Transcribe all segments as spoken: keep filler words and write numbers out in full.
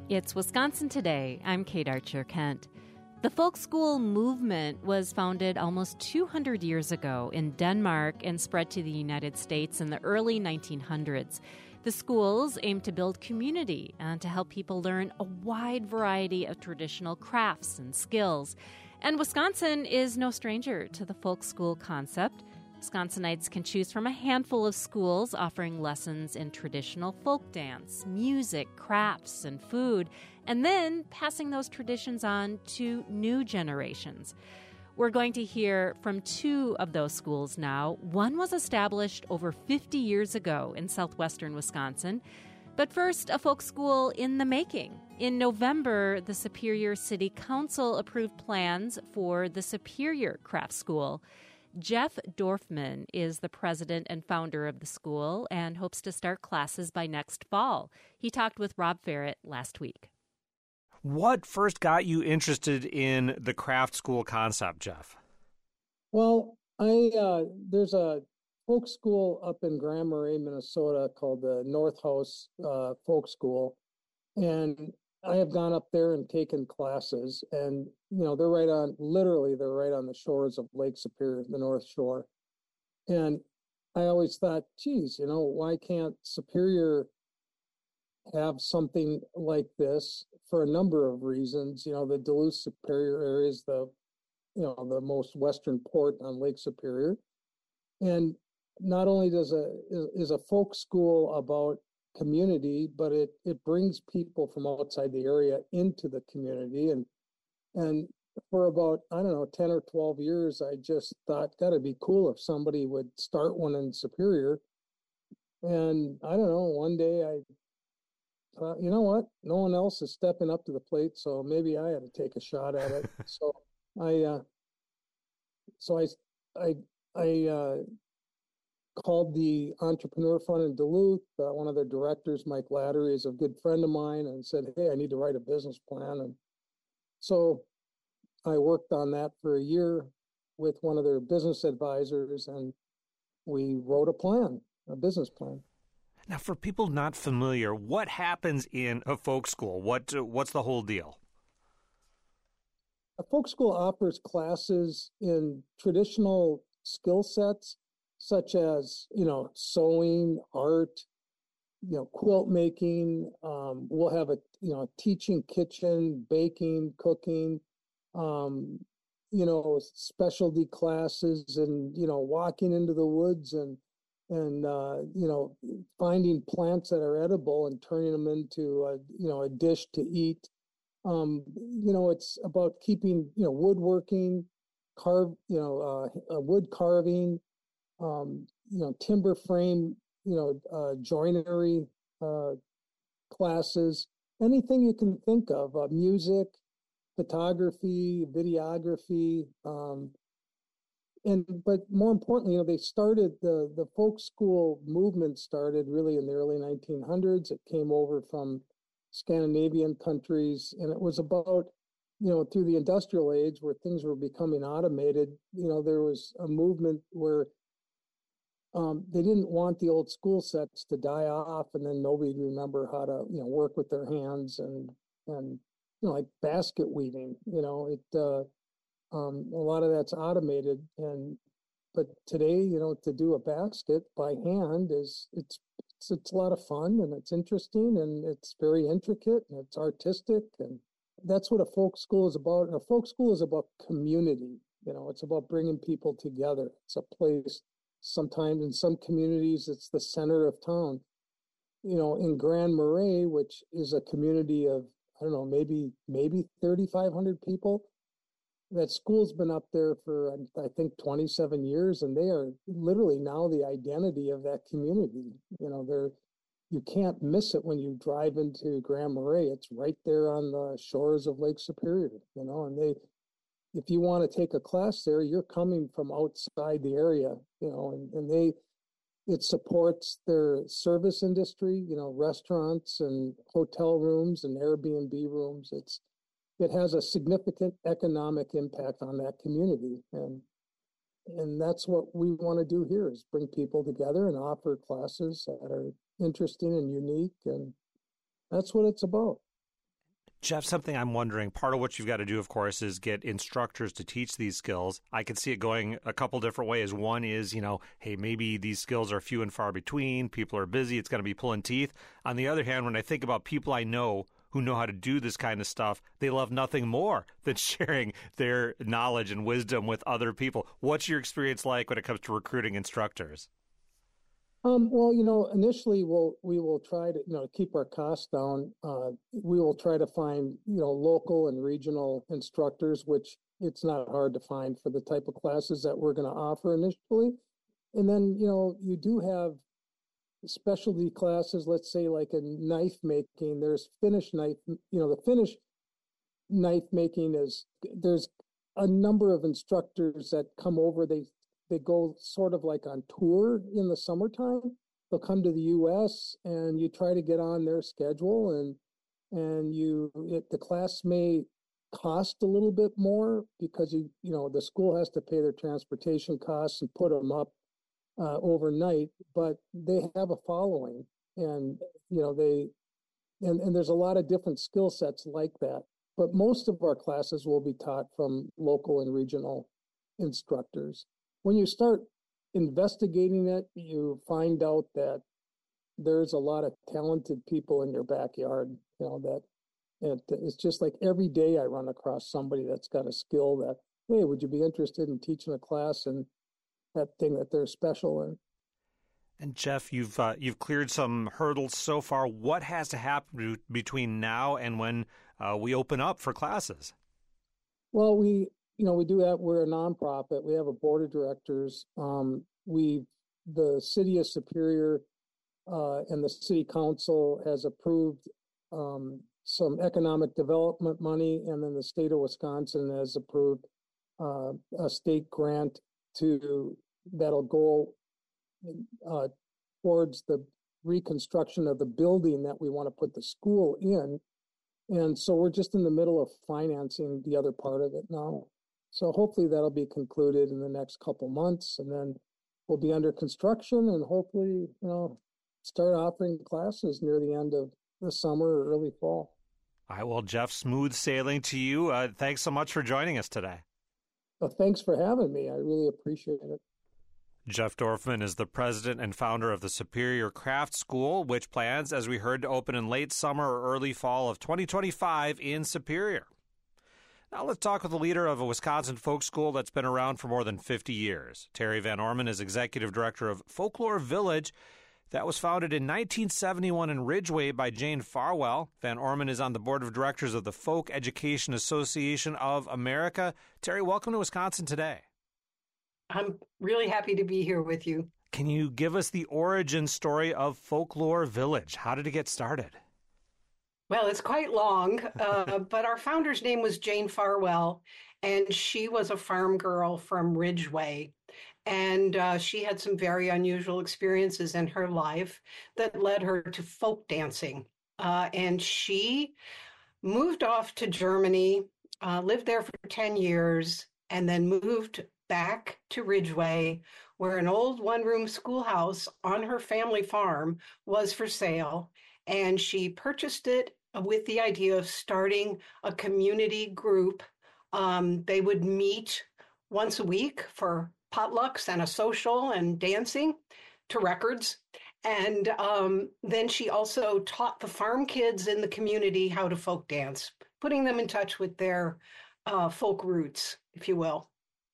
It's Wisconsin Today. I'm Kate Archer Kent. The folk school movement was founded almost two hundred years ago in Denmark and spread to the United States in the early nineteen hundreds. The schools aim to build community and to help people learn a wide variety of traditional crafts and skills. And Wisconsin is no stranger to the folk school concept. Wisconsinites can choose from a handful of schools offering lessons in traditional folk dance, music, crafts, and food, and then passing those traditions on to new generations. We're going to hear from two of those schools now. One was established over fifty years ago in southwestern Wisconsin. But first, a folk school in the making. In November, the Superior City Council approved plans for the Superior Craft School. Jeff Dorfman is the president and founder of the school and hopes to start classes by next fall. He talked with Rob Ferret last week. What first got you interested in the craft school concept, Jeff? Well, I uh, there's a folk school up in Grand Marais, Minnesota called the North House uh, Folk School, and I have gone up there and taken classes, and you know they're right on, literally they're right on the shores of Lake Superior, the North Shore, and I always thought, geez, you know, why can't Superior have something like this for a number of reasons? You know, the Duluth Superior area is the, you know, the most western port on Lake Superior, and not only does a is a folk school about community, but it it brings people from outside the area into the community. And and for about, I don't know, ten or twelve years, I just thought, gotta be cool if somebody would start one in Superior. And I don't know, one day I thought, you know what, no one else is stepping up to the plate, so maybe I had to take a shot at it. so I uh so I I I uh called the Entrepreneur Fund in Duluth. Uh, one of their directors, Mike Lattery, is a good friend of mine, and said, hey, I need to write a business plan. And so I worked on that for a year with one of their business advisors, and we wrote a plan, a business plan. Now, for people not familiar, what happens in a folk school? What uh, What's the whole deal? A folk school offers classes in traditional skill sets, such as, you know, sewing, art, you know, quilt making. Um, we'll have a, you know, teaching kitchen, baking, cooking, um, you know, specialty classes, and, you know, walking into the woods and, and, uh, you know, finding plants that are edible and turning them into a, you know, a dish to eat. Um, you know, it's about keeping, you know, woodworking, carve, you know, uh, uh, wood carving, Um, you know, timber frame, you know, uh, joinery uh, classes, anything you can think of, uh, music, photography, videography, um, and but more importantly, you know, they started the the folk school movement started really in the early nineteen hundreds. It came over from Scandinavian countries, and it was about, you know, through the industrial age where things were becoming automated. You know, there was a movement where Um, they didn't want the old school sets to die off, and then nobody would remember how to, you know, work with their hands and and you know, like basket weaving. You know, it uh, um, a lot of that's automated, and but today, you know, to do a basket by hand is it's it's, it's a lot of fun, and it's interesting, and it's very intricate, and it's artistic, and that's what a folk school is about. And a folk school is about community. You know, it's about bringing people together. It's a place. Sometimes in some communities, it's the center of town. You know, in Grand Marais, which is a community of, I don't know, maybe maybe thirty-five hundred people, that school's been up there for, I think, twenty-seven years, and they are literally now the identity of that community. You know, they're, you can't miss it when you drive into Grand Marais. It's right there on the shores of Lake Superior, you know, and they, if you want to take a class there, you're coming from outside the area, you know, and, and they, it supports their service industry, you know, restaurants and hotel rooms and Airbnb rooms. It's, it has a significant economic impact on that community. And, and that's what we want to do here, is bring people together and offer classes that are interesting and unique. And that's what it's about. Jeff, something I'm wondering, part of what you've got to do, of course, is get instructors to teach these skills. I can see it going a couple different ways. One is, you know, hey, maybe these skills are few and far between. People are busy. It's going to be pulling teeth. On the other hand, when I think about people I know who know how to do this kind of stuff, they love nothing more than sharing their knowledge and wisdom with other people. What's your experience like when it comes to recruiting instructors? Um, well, you know, initially we'll we will try to, you know, keep our costs down. Uh, we will try to find, you know, local and regional instructors, which it's not hard to find for the type of classes that we're going to offer initially. And then, you know, you do have specialty classes, let's say like a knife making. There's Finnish knife, you know, the Finnish knife making is, there's a number of instructors that come over. They They go sort of like on tour in the summertime. They'll come to the U S and you try to get on their schedule, and and you it, the class may cost a little bit more because you you know the school has to pay their transportation costs and put them up uh, overnight, but they have a following, and you know they and and there's a lot of different skill sets like that. But most of our classes will be taught from local and regional instructors. When you start investigating it, you find out that there's a lot of talented people in your backyard. You know, that it, it's just like every day I run across somebody that's got a skill that, hey, would you be interested in teaching a class and that thing that they're special in? And Jeff, you've uh, you've cleared some hurdles so far. What has to happen between now and when uh, we open up for classes? Well, we you know we do have we're a nonprofit. We have a board of directors. Um, we the city of Superior uh, and the city council has approved um, some economic development money, and then the state of Wisconsin has approved uh, a state grant to that'll go uh, towards the reconstruction of the building that we want to put the school in. And so we're just in the middle of financing the other part of it now. So hopefully that'll be concluded in the next couple months, and then we'll be under construction and hopefully, you know, start offering classes near the end of the summer or early fall. All right, well, Jeff, smooth sailing to you. Uh, thanks so much for joining us today. Well, thanks for having me. I really appreciate it. Jeff Dorfman is the president and founder of the Superior Craft School, which plans, as we heard, to open in late summer or early fall of twenty twenty-five in Superior. Now let's talk with the leader of a Wisconsin folk school that's been around for more than fifty years. Terry Van Orman is executive director of Folklore Village. That was founded in nineteen seventy-one in Ridgway by Jane Farwell. Van Orman is on the board of directors of the Folk Education Association of America. Terry, welcome to Wisconsin today. I'm really happy to be here with you. Can you give us the origin story of Folklore Village? How did it get started? Well, it's quite long, uh, but our founder's name was Jane Farwell, and she was a farm girl from Ridgway. And uh, she had some very unusual experiences in her life that led her to folk dancing. Uh, and she moved off to Germany, uh, lived there for ten years, and then moved back to Ridgway, where an old one-room schoolhouse on her family farm was for sale. And she purchased it with the idea of starting a community group. Um, they would meet once a week for potlucks and a social and dancing to records. And um, then she also taught the farm kids in the community how to folk dance, putting them in touch with their uh, folk roots, if you will.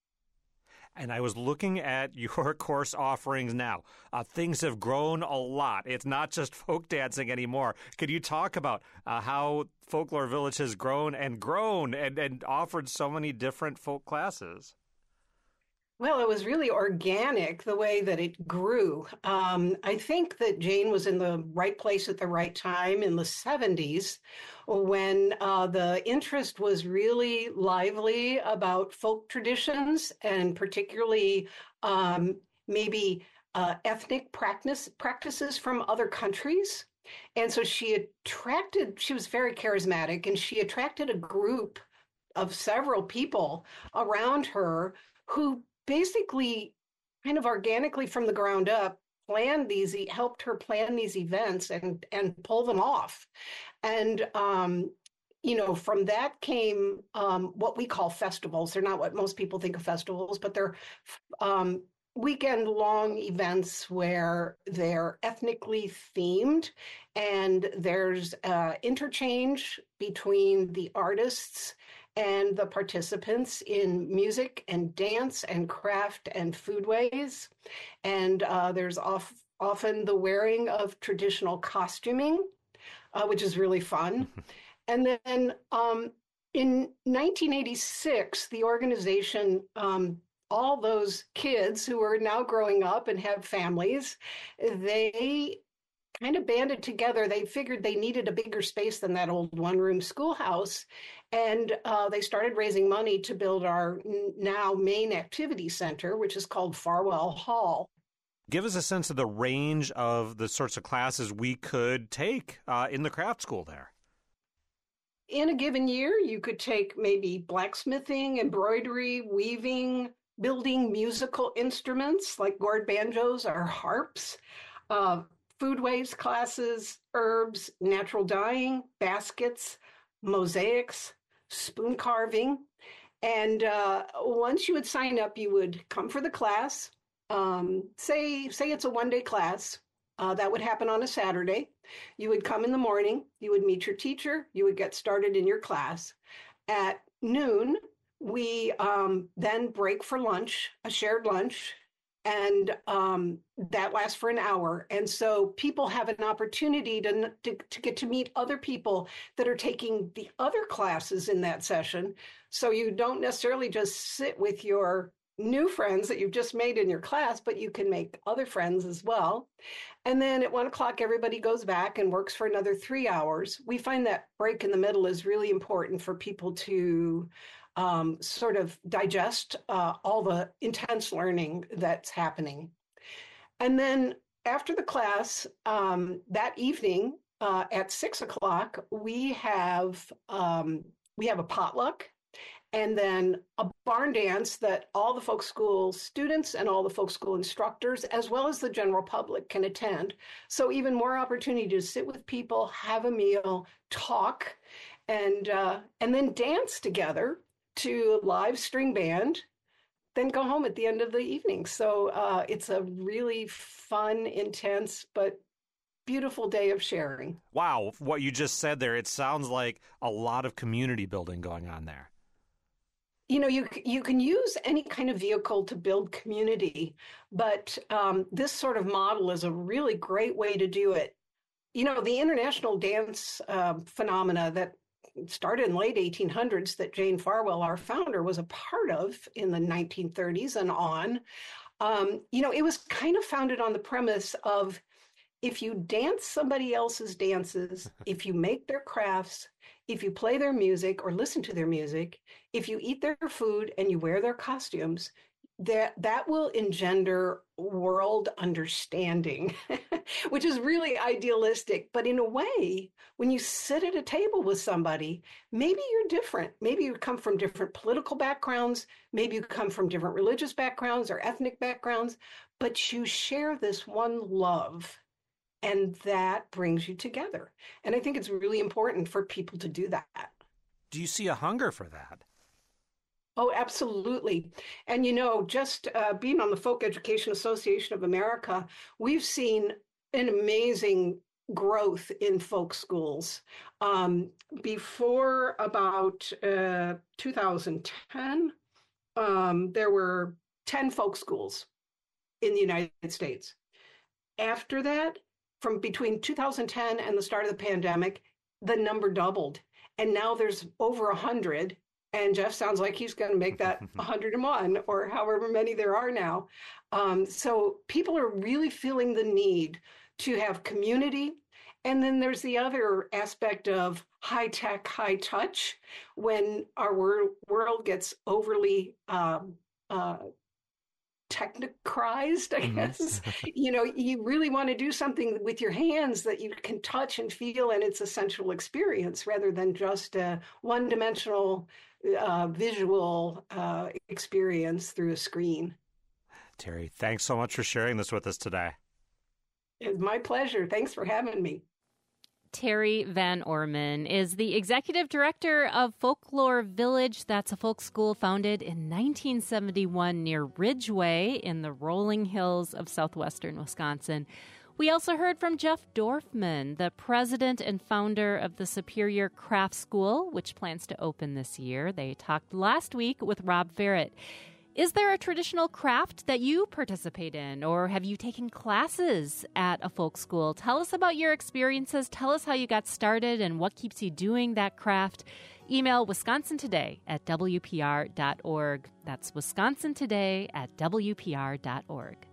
And I was looking at your course offerings now. Uh, things have grown a lot. It's not just folk dancing anymore. Could you talk about uh, how Folklore Village has grown and grown and, and offered so many different folk classes? Well, it was really organic the way that it grew. Um, I think that Jane was in the right place at the right time in the seventies when uh, the interest was really lively about folk traditions and particularly um, maybe uh, ethnic practice, practices from other countries. And so she attracted, she was very charismatic, and she attracted a group of several people around her who basically kind of organically from the ground up planned these, helped her plan these events and, and pull them off. And um, you know, from that came um, what we call festivals. They're not what most people think of festivals, but they're um, weekend-long events where they're ethnically themed, and there's uh, interchange between the artists and the participants in music and dance and craft and foodways. And uh, there's off, often the wearing of traditional costuming, uh, which is really fun. And then um, in nineteen eighty-six, the organization, um, all those kids who are now growing up and have families, they kind of banded together. They figured they needed a bigger space than that old one-room schoolhouse. And uh, they started raising money to build our now main activity center, which is called Farwell Hall. Give us a sense of the range of the sorts of classes we could take uh, in the craft school there. In a given year, you could take maybe blacksmithing, embroidery, weaving, building musical instruments like gourd banjos or harps, uh, foodways classes, herbs, natural dyeing, baskets, mosaics, spoon carving. And uh, once you would sign up, you would come for the class. Um, say, say it's a one-day class. Uh, that would happen on a Saturday. You would come in the morning, you would meet your teacher, you would get started in your class. At noon, we um, then break for lunch, a shared lunch, and um, that lasts for an hour. And so people have an opportunity to, to, to get to meet other people that are taking the other classes in that session. So you don't necessarily just sit with your new friends that you've just made in your class, but you can make other friends as well. And then at one o'clock, everybody goes back and works for another three hours. We find that break in the middle is really important for people to um, sort of digest uh, all the intense learning that's happening. And then after the class, um, that evening uh, at six o'clock, we have um, we have a potluck. And then a barn dance that all the folk school students and all the folk school instructors, as well as the general public, can attend. So even more opportunity to sit with people, have a meal, talk, and uh, and then dance together to a live string band, then go home at the end of the evening. So uh, it's a really fun, intense, but beautiful day of sharing. Wow, what you just said there, it sounds like a lot of community building going on there. You know, you you can use any kind of vehicle to build community, but um, this sort of model is a really great way to do it. You know, the international dance uh, phenomena that started in the late eighteen hundreds that Jane Farwell, our founder, was a part of in the nineteen thirties and on, um, you know, it was kind of founded on the premise of if you dance somebody else's dances, if you make their crafts, if you play their music or listen to their music, if you eat their food and you wear their costumes, that that will engender world understanding, which is really idealistic. But in a way, when you sit at a table with somebody, maybe you're different. Maybe you come from different political backgrounds. Maybe you come from different religious backgrounds or ethnic backgrounds, but you share this one love. And that brings you together. And I think it's really important for people to do that. Do you see a hunger for that? Oh, absolutely. And, you know, just uh, being on the Folk Education Association of America, we've seen an amazing growth in folk schools. Um, before about uh, two thousand ten, um, there were ten folk schools in the United States. After that, from between two thousand ten and the start of the pandemic, the number doubled. And now there's over one hundred. And Jeff sounds like he's going to make that one hundred and one or however many there are now. Um, so people are really feeling the need to have community. And then there's the other aspect of high tech, high touch. When our wor- world gets overly um, uh, technicized, I guess, you know, you really want to do something with your hands that you can touch and feel, and it's a sensual experience rather than just a one-dimensional uh, visual uh, experience through a screen. Terry, thanks so much for sharing this with us today. It's my pleasure. Thanks for having me. Terry Van Orman is the executive director of Folklore Village. That's a folk school founded in nineteen seventy-one near Ridgeway in the rolling hills of southwestern Wisconsin. We also heard from Jeff Dorfman, the president and founder of the Superior Craft School, which plans to open this year. They talked last week with Rob Verrett. Is there a traditional craft that you participate in, or have you taken classes at a folk school? Tell us about your experiences. Tell us how you got started and what keeps you doing that craft. Email Wisconsin Today at W P R dot org. That's Wisconsin Today at W P R dot org.